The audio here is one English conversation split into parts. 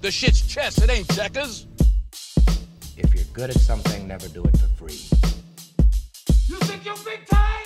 The shit's chess, it ain't checkers. If you're good at something, never do it for free. You think you're big time?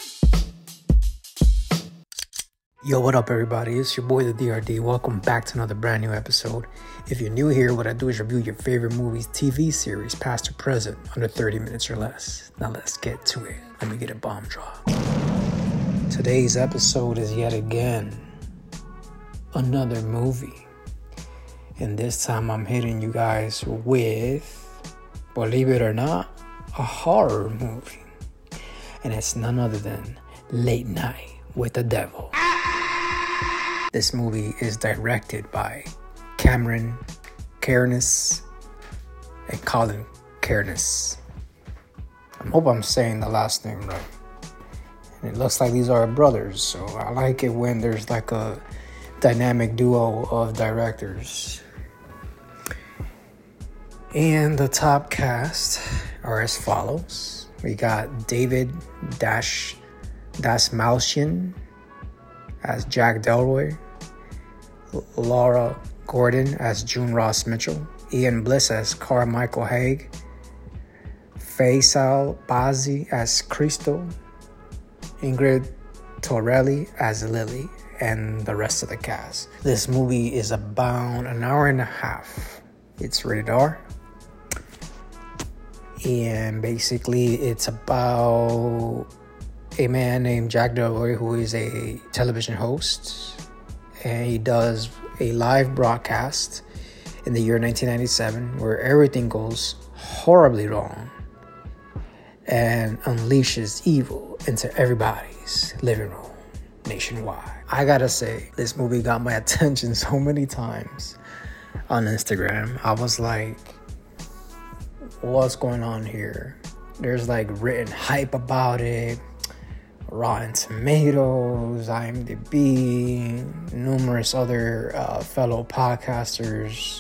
Yo, what up, everybody? It's your boy, the DRD. Welcome back to another brand new episode. If you're new here, what I do is review your favorite movies, TV series, past or present, under 30 minutes or less. Now let's get to it. Let me get a bomb drop. Today's episode is yet again another movie. And this time I'm hitting you guys with, believe it or not, a horror movie. And it's none other than Late Night with the Devil. This movie is directed by Cameron Cairnes and Colin Cairnes. I hope I'm saying the last name right. And it looks like these are brothers, so I like it when there's like a dynamic duo of directors. And the top cast are as follows. We got David Dastmalchian as Jack Delroy, Laura Gordon as June Ross Mitchell, Ian Bliss as Carmichael Haig, Faisal Bazi as Cristo, Ingrid Torelli as Lily, and the rest of the cast. This movie is about an hour and a half. It's rated R. And basically it's about a man named Jack Delroy who is a television host, and he does a live broadcast in the year 1997 where everything goes horribly wrong and unleashes evil into everybody's living room nationwide. I gotta say, this movie got my attention so many times on Instagram. I was like, what's going on here? There's like written hype about it, Rotten Tomatoes, IMDb, numerous other fellow podcasters,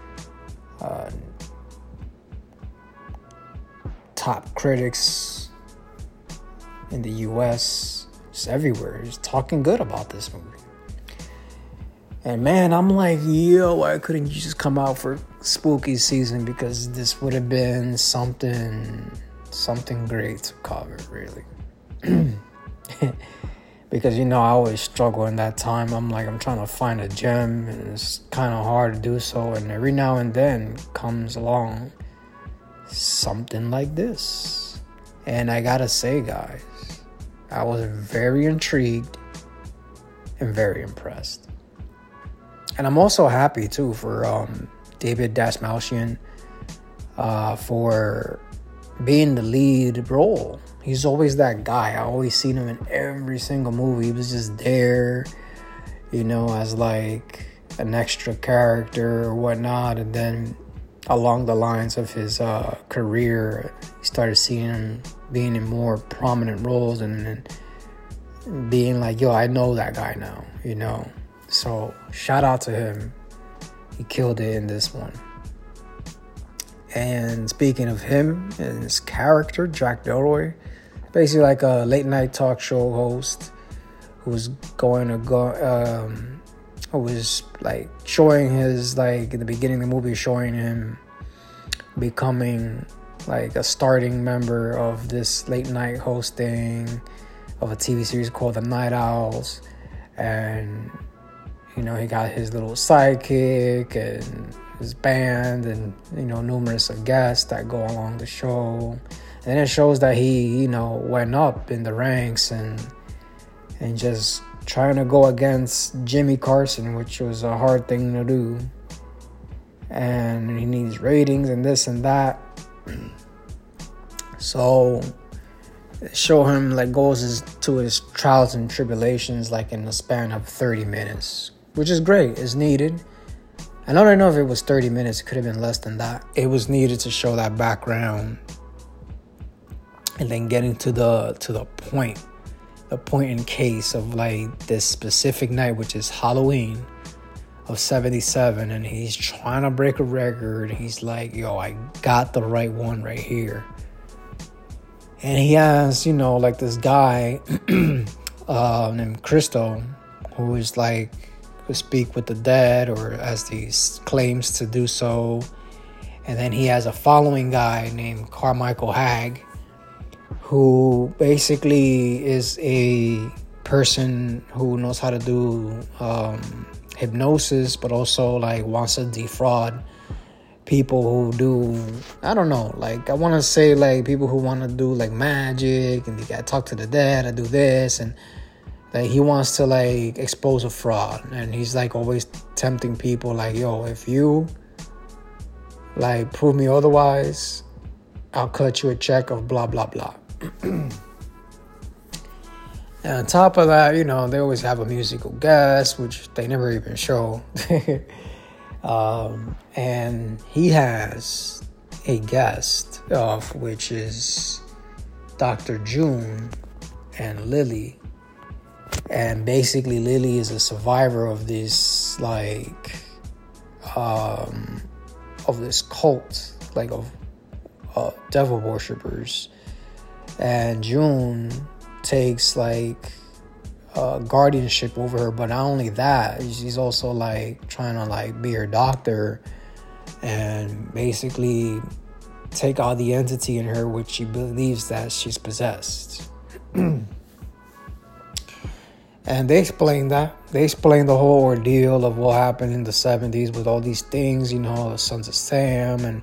top critics in the US, just everywhere, just talking good about this movie. And man, I'm like, yo, why couldn't you just come out for spooky season? Because this would have been something great to cover, really. Because, you know, I always struggle in that time. I'm trying to find a gem, and it's kind of hard to do so. And every now and then comes along something like this. And I gotta say, guys, I was very intrigued and very impressed. And I'm also happy, too, for David Dastmalchian for being the lead role. He's always that guy. I always seen him in every single movie. He was just there, you know, as like an extra character or whatnot. And then along the lines of his career, you started seeing him being in more prominent roles and being like, yo, I know that guy now, you know. So shout out to him. He killed it in this one. And speaking of him and his character, Jack Delroy, basically like a late night talk show host who was like showing his, like in the beginning of the movie, showing him becoming like a starting member of this late night hosting of a TV series called The Night Owls. And you know, he got his little sidekick and his band and, you know, numerous of guests that go along the show. And it shows that he, you know, went up in the ranks and just trying to go against Jimmy Carson, which was a hard thing to do. And he needs ratings and this and that. So show him like goes to his trials and tribulations like in the span of 30 minutes. Which is great. It's needed. I don't know if it was 30 minutes. It could have been less than that. It was needed to show that background. And then getting to the point in case of like this specific night, which is Halloween of 77. And he's trying to break a record. He's like, yo, I got the right one right here. And he has, you know, like this guy named Cristo, who is like speak with the dead, or as he claims to do so. And then he has a following guy named Carmichael Hagg, who basically is a person who knows how to do hypnosis, but also like wants to defraud people who do, I don't know, like I want to say like people who want to do like magic, and they got to talk to the dead and do this, and like he wants to like expose a fraud. And he's like always tempting people like, yo, if you like prove me otherwise, I'll cut you a check of blah blah blah. And on top of that, you know, they always have a musical guest, which they never even show. And he has a guest, which is Dr. June and Lily. And basically Lily is a survivor of this, like, of this cult, like of devil worshippers. And June takes like guardianship over her, but not only that, she's also like trying to like be her doctor and basically take out the entity in her, which she believes that she's possessed. And they explain that. They explain the whole ordeal of what happened in the 70s with all these things, you know, the Sons of Sam and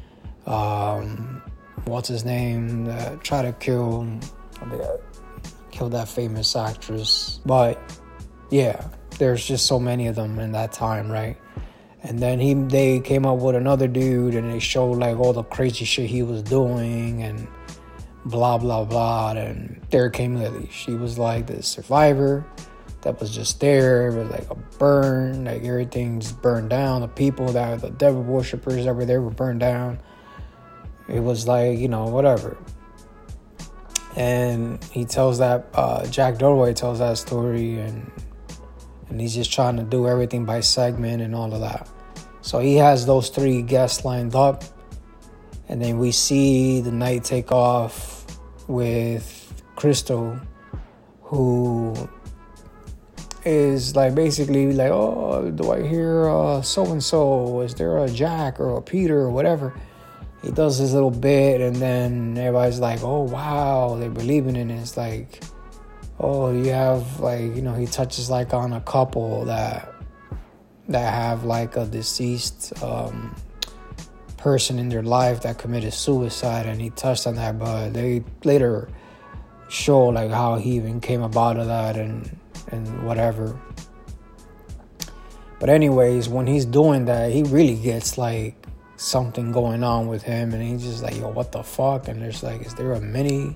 what's his name that tried to kill that famous actress. But yeah, there's just so many of them in that time, right? And then they came up with another dude, and they showed like all the crazy shit he was doing and blah blah blah. And there came Lily. She was like the survivor that was just there. It was like a burn, like everything just burned down. The people that the devil worshippers that were there were burned down. It was like, you know, whatever. And he tells that, Jack Dorsey tells that story, and he's just trying to do everything by segment and all of that. So he has those three guests lined up, and then we see the night take off with Crystal, who is like basically like, oh, do I hear so-and-so? Is there a Jack or a Peter or whatever? He does his little bit, and then everybody's like, oh, wow, they're believing in it. It's like, oh, you have, like, you know, he touches, like, on a couple that have, like, a deceased person in their life that committed suicide, and he touched on that, but they later show, like, how he even came about of that and whatever. But anyways, when he's doing that, he really gets, like, something going on with him, and he's just like, yo, what the fuck? And there's like, is there a Millie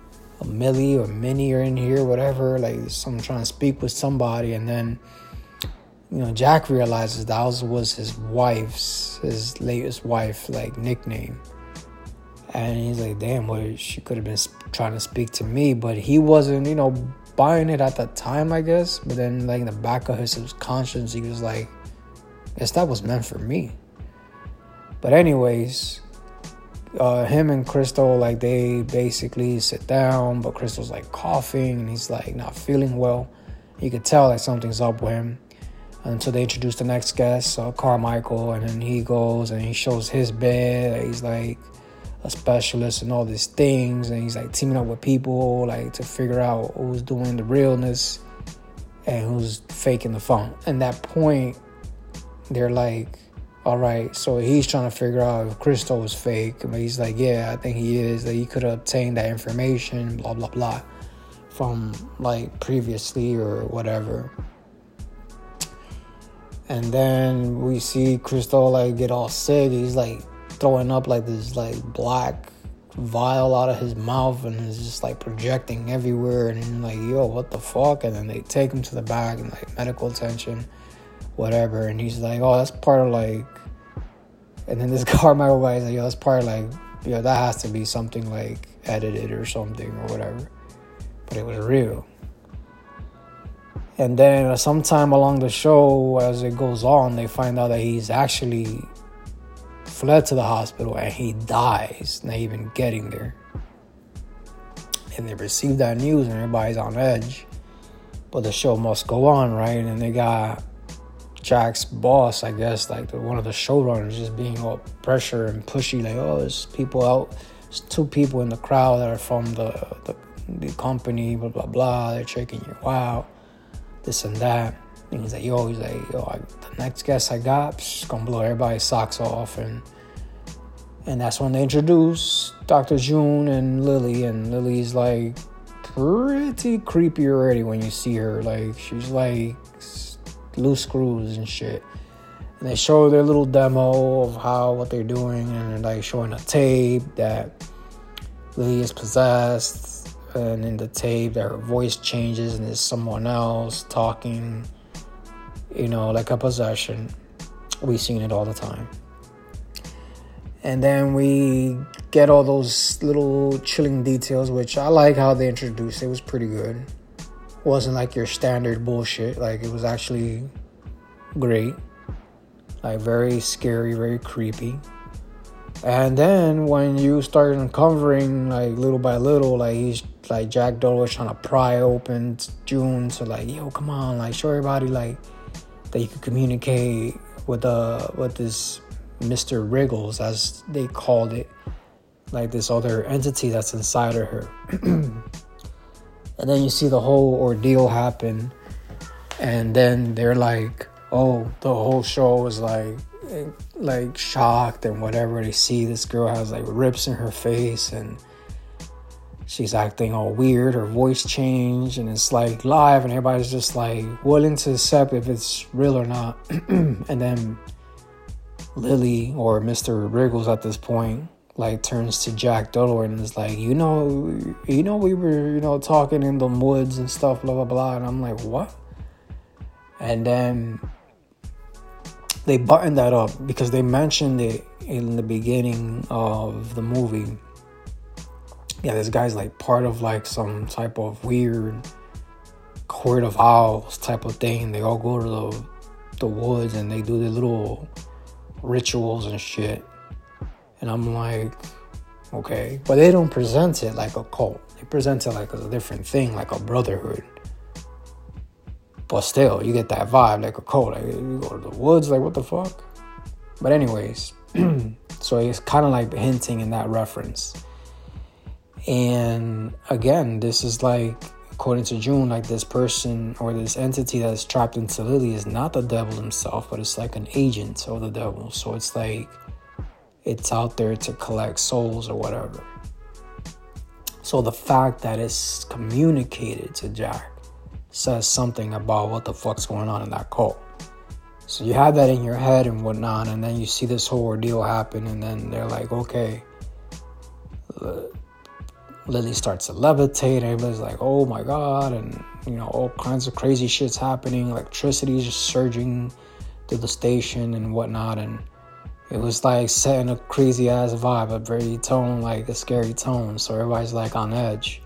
or in here, whatever, like someone trying to speak with somebody. And then, you know, Jack realizes that was his latest wife, like, nickname. And he's like, damn, well, she could have been trying to speak to me, but he wasn't, you know, buying it at that time, I guess. But then, like, in the back of his subconscious, he was like, I guess that was meant for me. But anyways, him and Crystal, like, they basically sit down, but Crystal's like coughing, and he's like not feeling well. You could tell like something's up with him until they introduce the next guest, Carmichael, and then he goes and he shows his bed. He's like a specialist in all these things, and he's like teaming up with people like to figure out who's doing the realness and who's faking the funk. And that point, they're like, all right, so he's trying to figure out if Crystal was fake. But he's like, yeah, I think he is. That he could have obtained that information, blah, blah, blah, from, like, previously or whatever. And then we see Crystal, like, get all sick. He's, like, throwing up, like, this, like, black vial out of his mouth, and it's just, like, projecting everywhere. And then, like, yo, what the fuck? And then they take him to the back and, like, medical attention, whatever. And he's like, oh, that's part of, like... And then this Carmichael guy is like, yo, that's part of, like, yo, that has to be something, like, edited or something or whatever. But it was real. And then sometime along the show, as it goes on, they find out that he's actually fled to the hospital and he dies, not even getting there. And they receive that news and everybody's on edge. But the show must go on, right? And they got Jack's boss, I guess, like one of the showrunners, just being all pressure and pushy, like, oh, there's two people in the crowd that are from the company, blah blah blah. They're checking you out, this and that. And he's like, yo, the next guest I got, gonna blow everybody's socks off, and that's when they introduce Dr. June and Lily, and Lily's like pretty creepy already when you see her. Like, she's like loose screws and shit. And they show their little demo of what they're doing, and they're like showing a tape that Lily is possessed, and in the tape that her voice changes and there's someone else talking, like a possession. We've seen it all the time. And then we get all those little chilling details, which I like how they introduced. It was pretty good. It wasn't like your standard bullshit. Like, it was actually great. Like, very scary, very creepy. And then when you start uncovering, like, little by little, like, he's like, Jack Doyle was trying to pry open June to, like, yo, come on, like, show everybody, like, that you can communicate with this Mr. Wriggles, as they called it, like this other entity that's inside of her. And then you see the whole ordeal happen, and then they're like, oh, the whole show is like shocked and whatever. They see this girl has like rips in her face, and she's acting all weird. Her voice changed, and it's like live, and everybody's just like willing to accept if it's real or not. And then Lily, or Mr. Wriggles at this point, like turns to Jack Doyle and is like, we were, talking in the woods and stuff, blah, blah, blah. And I'm like, what? And then they buttoned that up because they mentioned it in the beginning of the movie. Yeah, this guy's like part of like some type of weird court of owls type of thing. They all go to the woods and they do their little rituals and shit. And I'm like, okay. But they don't present it like a cult. They present it like a different thing, like a brotherhood. But still, you get that vibe like a cult. Like, you go to the woods, like, what the fuck? But anyways, so it's kind of like hinting in that reference. And again, this is like, according to June, like this person or this entity that's trapped into Lily is not the devil himself, but it's like an agent of the devil. So it's like it's out there to collect souls or whatever. So the fact that it's communicated to Jack says something about what the fuck's going on in that cult. So you have that in your head and whatnot, and then you see this whole ordeal happen, and then they're like, okay, Lily starts to levitate. Everybody's like, oh my God. And, all kinds of crazy shit's happening. Electricity is just surging through the station and whatnot. And it was like setting a crazy ass vibe, a very tone, like a scary tone. So everybody's like on edge.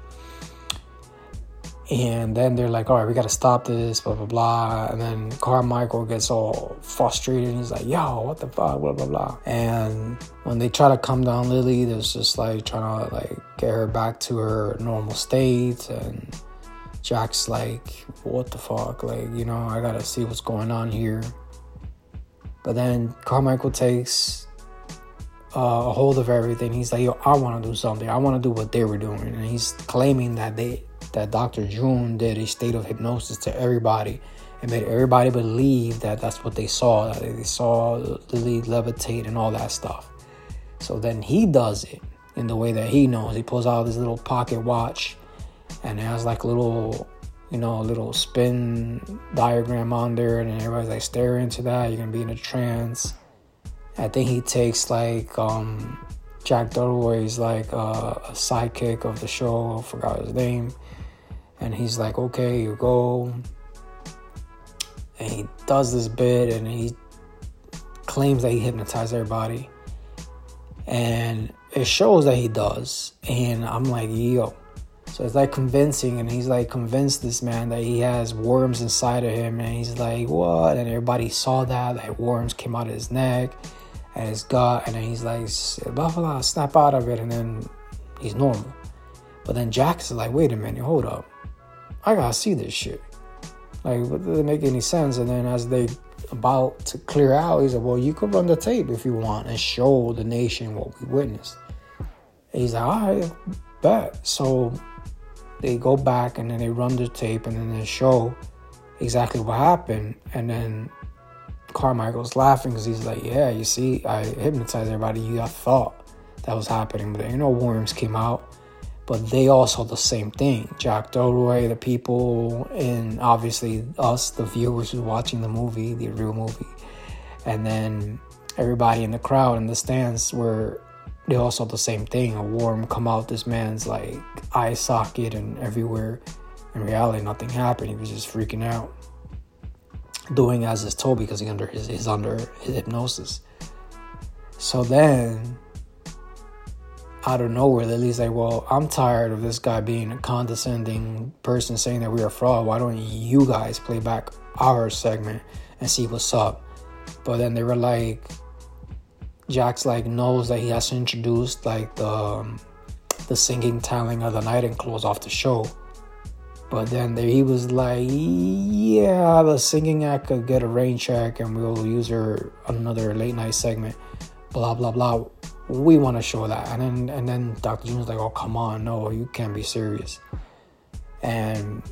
And then they're like, all right, we got to stop this, blah, blah, blah. And then Carmichael gets all frustrated. And he's like, yo, what the fuck, blah, blah, blah. And when they try to calm down Lily, there's just like trying to like get her back to her normal state. And Jack's like, what the fuck? Like, I got to see what's going on here. But then Carmichael takes a hold of everything. He's like, yo, I want to do something. I want to do what they were doing. And he's claiming that Dr. June did a state of hypnosis to everybody and made everybody believe that that's what they saw. That they saw Lily levitate and all that stuff. So then he does it in the way that he knows. He pulls out this little pocket watch and it has like a little, little spin diagram on there, and everybody's like staring into that. You're gonna be in a trance. I think he takes like Jack Doyle is like a sidekick of the show. I forgot his name. And he's like, okay, you go. And he does this bit, and he claims that he hypnotized everybody. And it shows that he does. And I'm like, yo. So it's like convincing, and he's like convinced this man that he has worms inside of him. And he's like, what? And everybody saw that. Like worms came out of his neck and his gut. And then he's like, blah, blah, blah, snap out of it. And then he's normal. But then Jack's like, wait a minute, hold up. I gotta see this shit. Like, it doesn't make any sense. And then as they about to clear out, he's like, well, you could run the tape if you want and show the nation what we witnessed. And he's like, all right, bet. So they go back and then they run the tape and then they show exactly what happened. And then Carmichael's laughing because he's like, yeah, you see, I hypnotized everybody. You got thought that was happening, but worms came out. But they all saw the same thing. Jack Dougherty, the people, and obviously us, the viewers who were watching the movie, the real movie. And then everybody in the crowd in the stands they all saw the same thing. A worm come out this man's like eye socket and everywhere. In reality, nothing happened. He was just freaking out, doing as is told because he's under his hypnosis. So then, out of nowhere, Lily's like, well, I'm tired of this guy being a condescending person saying that we're a fraud. Why don't you guys play back our segment and see what's up? But then they were like, Jax like knows that he has to introduce like the singing talent of the night and close off the show. But then he was like, yeah, the singing act could get a rain check and we'll use her another late night segment. Blah, blah, blah. We want to show that. And then Dr. June was like, oh, come on. No, you can't be serious. And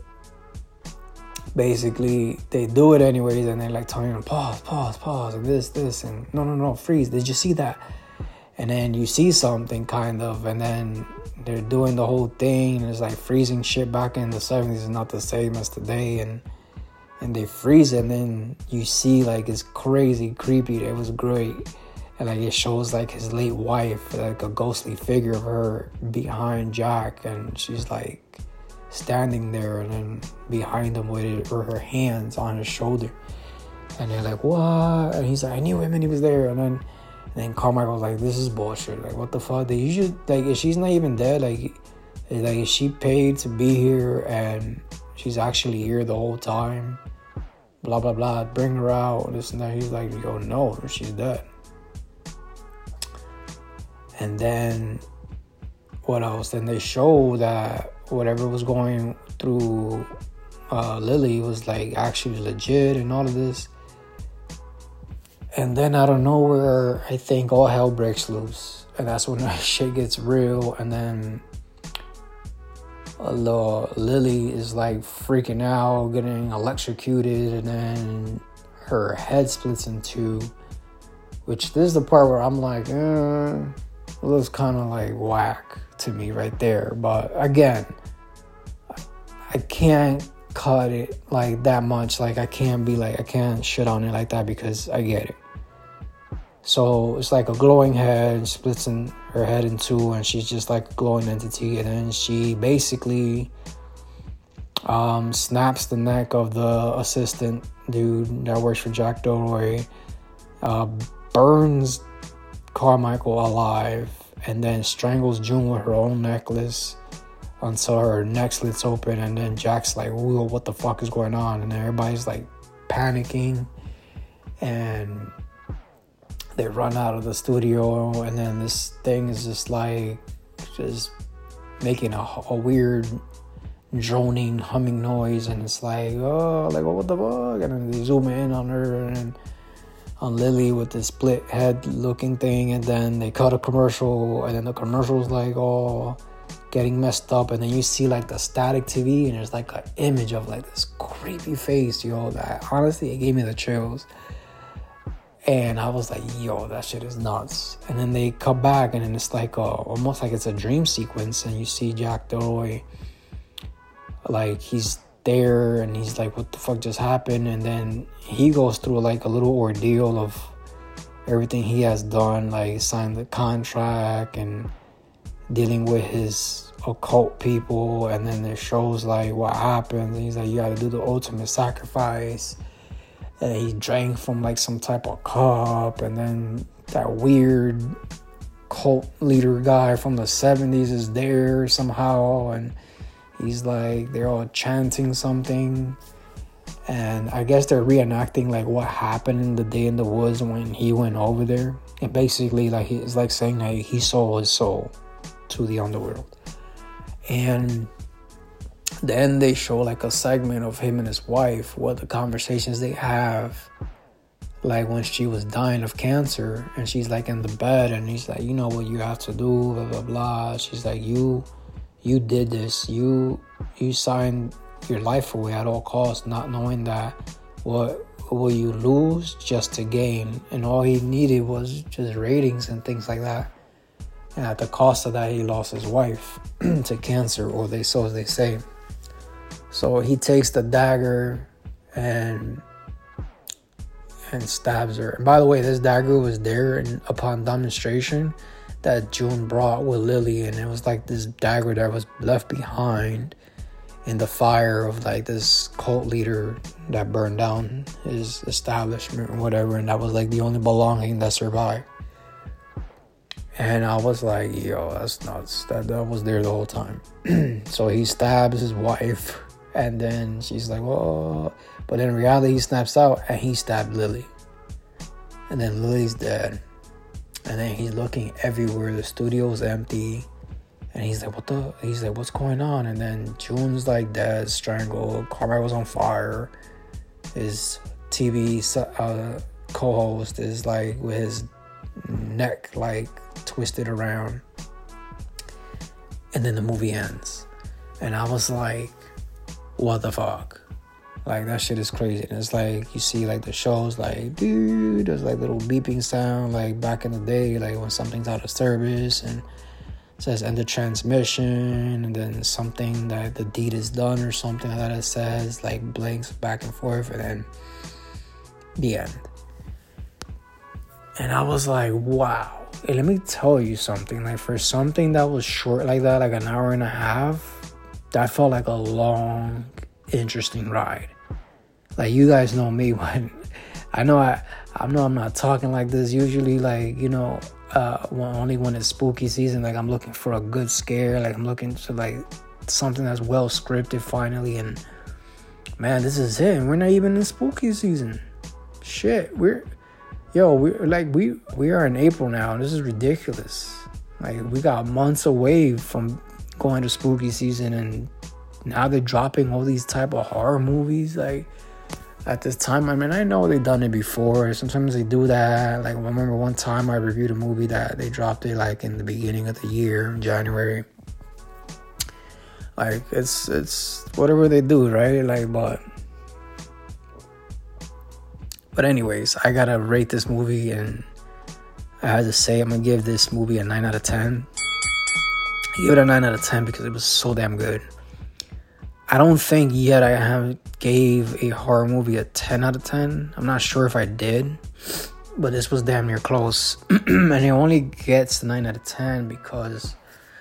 basically, they do it anyways. And they're like telling him, pause. And this. And no, freeze. Did you see that? And then you see something kind of. And then they're doing the whole thing. And it's like freezing shit back in the 70s is not the same as today. And they freeze it. And then you see like it's crazy, creepy. It was great. And like it shows like his late wife, like a ghostly figure of her behind Jack, and she's like standing there, and then behind him with her hands on his shoulder. And they're like, what? And he's like, I knew him and he was there. And then Carmichael's like, this is bullshit. Like, what the fuck? You should, like, if she's not even dead, like is she paid to be here and she's actually here the whole time? Blah blah blah. Bring her out. This and that. He's like, yo, no, she's dead. And then, what else? Then they show that whatever was going through Lily was like actually legit and all of this. And then out of nowhere, I think all hell breaks loose. And that's when that shit gets real. And then Lily is like freaking out, getting electrocuted. And then her head splits in two. Which this is the part where I'm like, it looks kind of like whack to me right there. But again, I can't cut it like that much. Like I can't shit on it like that because I get it. So it's like a glowing head splits her head in two, and she's just like a glowing entity. And then she basically snaps the neck of the assistant dude that works for Jack Dougherty, burns Carmichael alive, and then strangles June with her own necklace until her neck slits open. And then Jack's like, whoa, what the fuck is going on? And then everybody's like panicking, and they run out of the studio. And then this thing is just making a weird droning, humming noise, and it's like, oh, like what the fuck? And then they zoom in on her and on Lily with the split head looking thing, and then they cut a commercial, and then the commercial's like all getting messed up, and then you see like the static TV, and there's like an image of like this creepy face, yo, that honestly, it gave me the chills. And I was like, yo, that shit is nuts. And then they cut back, and then it's like almost like it's a dream sequence, and you see Jack Dougherty, like he's there, and he's like, what the fuck just happened? And then he goes through like a little ordeal of everything he has done, like signed the contract and dealing with his occult people. And then it shows like what happens, and he's like, you gotta do the ultimate sacrifice. And he drank from like some type of cup, and then that weird cult leader guy from the 70s is there somehow, and he's like, they're all chanting something, and I guess they're reenacting like what happened in the day in the woods when he went over there. And basically, like, it's like saying that he sold his soul to the underworld. And then they show like a segment of him and his wife, what the conversations they have like when she was dying of cancer, and she's like in the bed, and he's like, you know what you have to do, blah blah blah. She's like, you did this, you signed your life away at all costs, not knowing that what will you lose just to gain. And all he needed was just ratings and things like that. And at the cost of that, he lost his wife to cancer, or so they say. So he takes the dagger and stabs her. And by the way, this dagger was there upon demonstration that June brought with Lily, and it was like this dagger that was left behind in the fire of like this cult leader that burned down his establishment or whatever, and that was like the only belonging that survived. And I was like, yo, that's nuts. That was there the whole time. So he stabs his wife, and then she's like, whoa. But in reality, he snaps out, and he stabbed Lily. And then Lily's dead. And then he's looking everywhere. The studio's empty. And he's like, what's going on? And then June's like dead, strangled. Carmichael's on fire. His TV co-host is like with his neck like twisted around. And then the movie ends. And I was like, what the fuck? Like, that shit is crazy. And it's like, you see like the shows like, dude, there's like little beeping sound like back in the day, like when something's out of service and it says end of transmission, and then something that the deed is done or something like that it says, like blinks back and forth, and then the end. And I was like, wow. Hey, let me tell you something. Like, for something that was short like that, like an hour and a half, that felt like a long, interesting ride. Like, you guys know me when I know I'm not talking like this usually, like, you know, only when it's spooky season. Like, I'm looking for a good scare, like I'm looking to like something that's well scripted finally. And man, this is it. We're not even in spooky season. Shit, we are in April now. This is ridiculous. Like, we got months away from going to spooky season, and now they're dropping all these type of horror movies like at this time. I mean, I know they've done it before. Sometimes they do that. Like, I remember one time I reviewed a movie that they dropped it like in the beginning of the year, January. Like, it's whatever they do, right? Like, but anyways, I gotta rate this movie, and I had to say I'm gonna give this movie a 9 out of 10. I give it a 9 out of 10 because it was so damn good. I don't think yet I have gave a horror movie a 10 out of 10. I'm not sure if I did, but this was damn near close. And it only gets the 9 out of 10 because,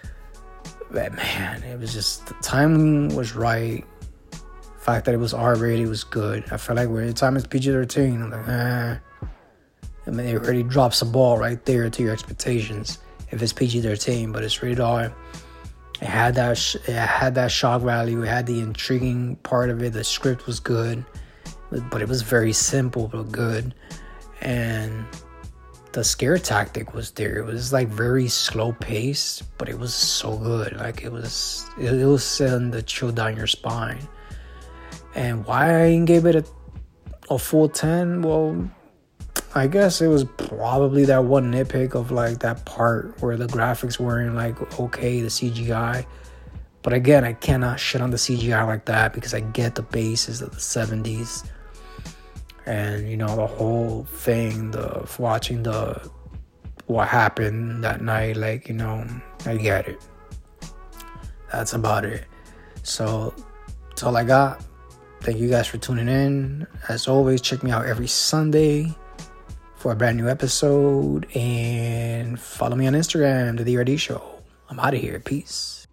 man, it was just, the timing was right. The fact that it was R-rated was good. I felt like every time it's PG-13, I'm like, I mean, it already drops the ball right there to your expectations if it's PG-13, but it's rated R. It had that shock value. It had the intriguing part of it. The script was good, but it was very simple but good. And the scare tactic was there. It was like very slow paced, but it was so good. Like, it was sending the chill down your spine. And why I gave it a full 10? Well, I guess it was probably that one nitpick of like that part where the graphics weren't like okay, the CGI. But again, I cannot shit on the CGI like that because I get the basis of the 70s. And, you know, the whole thing, watching what happened that night, like, you know, I get it. That's about it. So, that's all I got. Thank you guys for tuning in. As always, check me out every Sunday for a brand new episode. And follow me on Instagram, The DRD Show. I'm out of here. Peace.